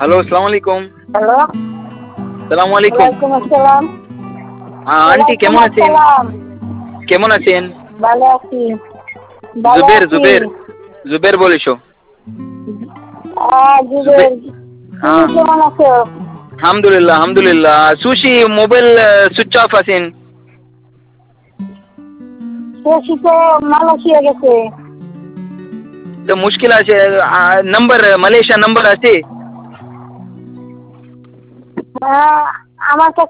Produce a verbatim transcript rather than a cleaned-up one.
Hello, আসসালামু আলাইকুম। Hello. সালামু আলাইকুম। ওয়ালাইকুম আসসালাম। আ আন্টি ওয়ালাইকুম কেমন আছেন? আসসালাম। কেমন আছেন? ভালো আছি। ভালো জুবের, আছি। জুবের, জুবের বলেছো। আ জুবে জুবের। তুমি হ্যাঁ। কেমন আছো? হামদুলিল্লাহ, হামদুলিল্লাহ। সুশি মোবাইল সুইচ অফ আছেন। শশী তো মালয়েশিয়া গেছে। তো মুশকিল আছে। আ নাম্বার মালয়েশিয়া নাম্বার আছে? হ্যাঁ, আমার কাছে